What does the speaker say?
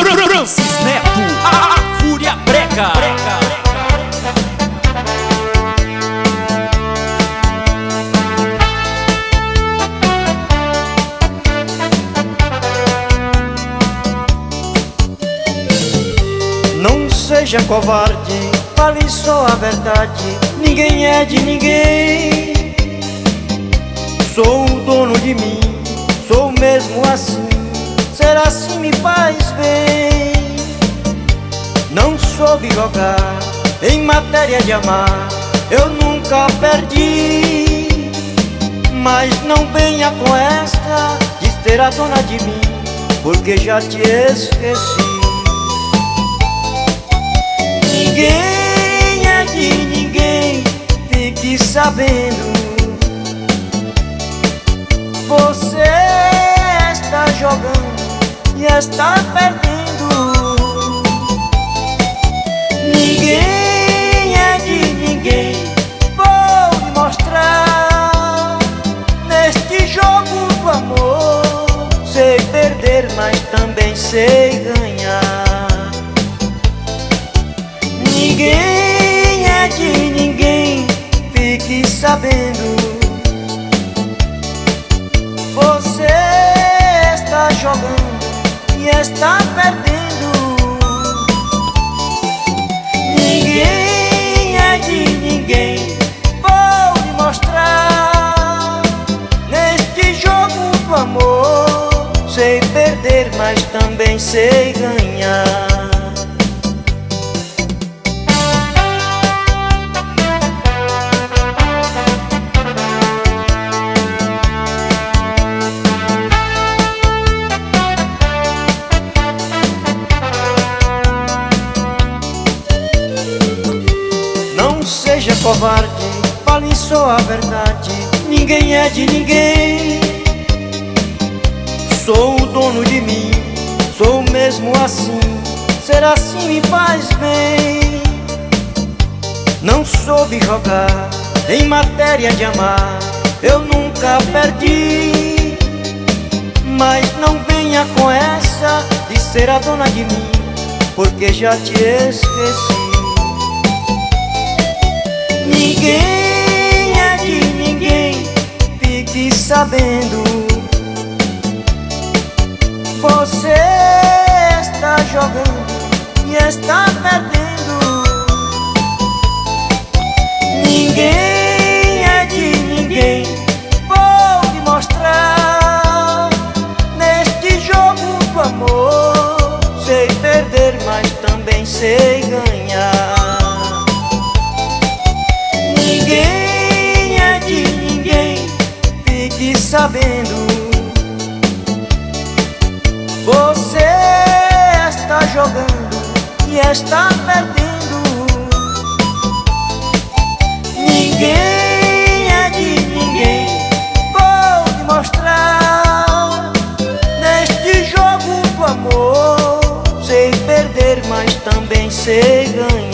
Francis Neto, a Fúria Brega. Não seja covarde, fale só a verdade. Ninguém é de ninguém. Sou o dono de mim, sou mesmo assim. Ser assim me faz bem. Não soube jogar em matéria de amar, eu nunca perdi. Mas não venha com esta de ser a dona de mim, porque já te esqueci. Ninguém é de ninguém, fique sabendo. Você está jogando e está perdendo. Ninguém é de ninguém, vou lhe mostrar. Neste jogo do amor, sei perder, mas também sei ganhar. Ninguém é de ninguém, fique sabendo. Você está jogando e está perdendo. Ninguém é de ninguém, vou lhe mostrar. Neste jogo do amor, sei perder, mas também sei ganhar. Seja covarde, fale só a verdade. Ninguém é de ninguém. Sou o dono de mim, sou mesmo assim. Ser assim me faz bem. Não soube jogar em matéria de amar, eu nunca perdi. Mas não venha com essa de ser a dona de mim, porque já te esqueci. Ninguém é de ninguém, fique sabendo. Você está jogando e está perdendo. Ninguém é de ninguém, vou lhe mostrar. Neste jogo do amor, sei perder, mas também sei ganhar. Ninguém é de ninguém, fique sabendo. Você está jogando e está perdendo. Ninguém é de ninguém, vou lhe mostrar. Neste jogo do amor, sei perder, mas também sei ganhar.